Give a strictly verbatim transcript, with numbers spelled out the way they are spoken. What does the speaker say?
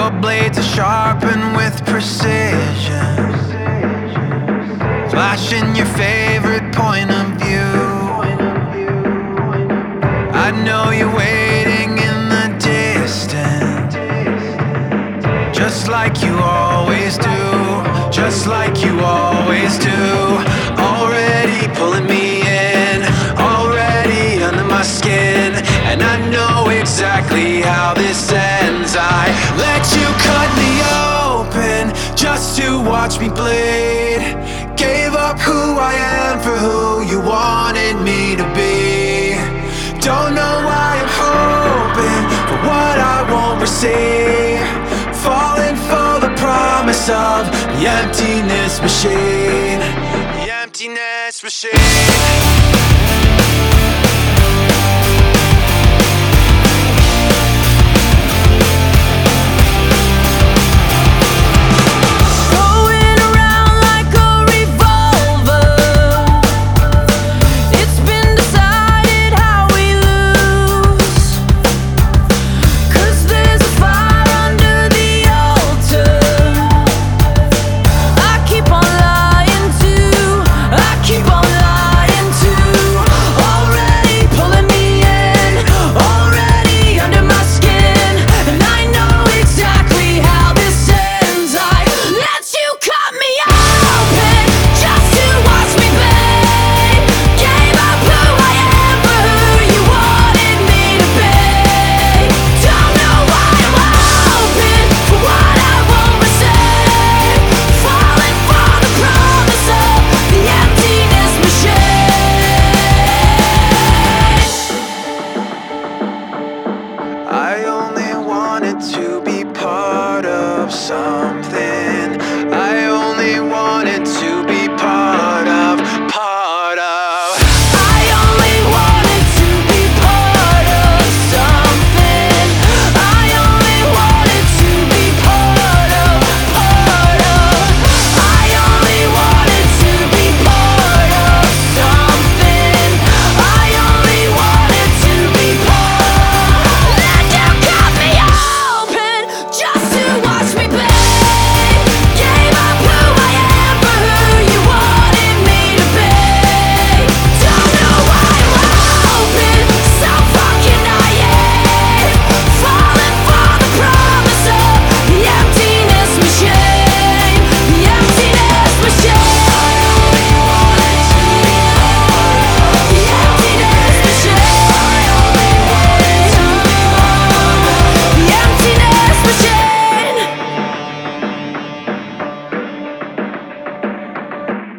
Your blades are sharpened with precision, flashing your favorite point of view. I know you're waiting in the distance, just like you always do, just like you always do. Already pulling me in, already under my skin, and I know exactly how this ends. I let you cut me open just to watch me bleed. Gave up who I am for who you wanted me to be. Don't know why I'm hoping for what I won't receive, falling for the promise of the emptiness machine. The emptiness machine.